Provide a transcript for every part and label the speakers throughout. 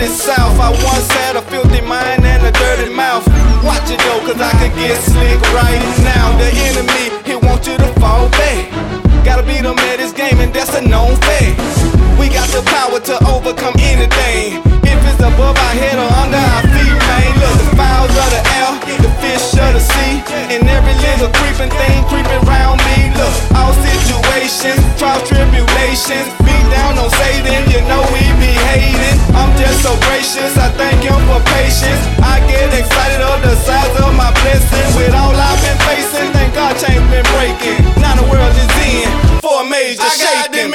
Speaker 1: dirty south. I once had a filthy mind and a dirty mouth. Watch it though, cause I could get slick right now. The enemy, he wants you to fall back. Gotta beat him at his game, and that's a known fact. We got the power to overcome anything. If it's above our head or under our feet, man. Look, the fowls of the air, the fish of the sea, and every little creeping thing creeping around me. Look, all situations, trials, tribulations, beat down on Satan, you know we be hating. I'm just so gracious, I thank him for patience. I get excited of the size of my blessing. With all I've been facing, thank God chains been breaking. Now the world is in for a major shaking.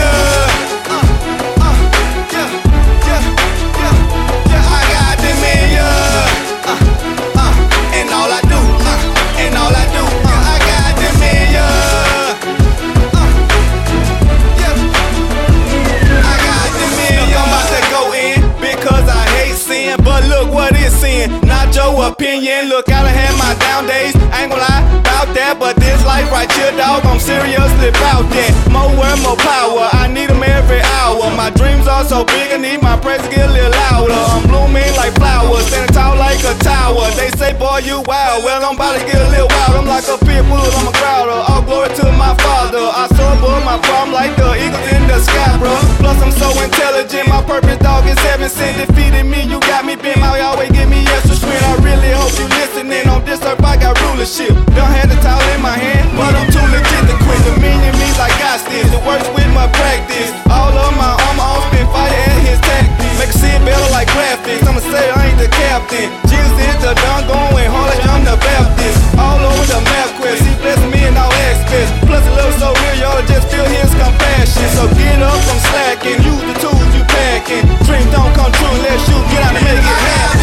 Speaker 1: Not your opinion, look, I done had my down days. I ain't gon' lie about that, but this life right here, dog, I'm seriously about that. More word, more power, I need them every hour. My dreams are so big, I need my praise to get a little louder. I'm blooming like flowers, standing tall like a tower. They say, boy, you wild, well, I'm about to get a little wild. I'm like a pit bull, I'm a crowder. All glory to my Father. I soar above my problem like the eagles in the sky, bro. Plus, I'm so intelligent, my purpose, dog, is heaven sent. Defeating me, you got me bent, my always give me extra strength. I really hope you listening. On this earth, I got rulership. Don't have the towel in my hand, but I'm too legit to quit. The meaning me like God still. It works with my practice. All of my armor on spin fire at his tactics. Make it see it better like graphics. I'ma say I ain't the captain. Jesus is the done going hard like I'm the Baptist. All over the map quest. He blessed me in all aspects. Plus the love so real, y'all just feel his compassion. So get up from slacking. Use the tools you packing. Dreams don't come true unless you get out and make it happen.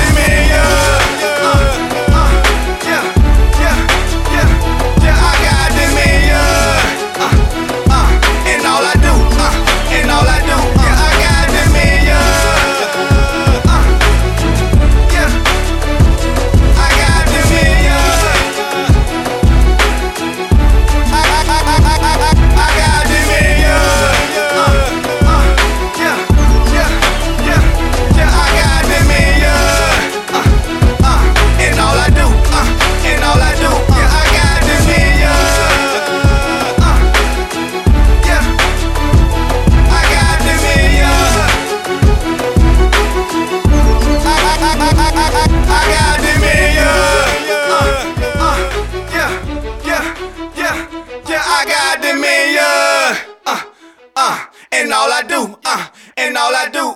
Speaker 1: And all I do, and all I do.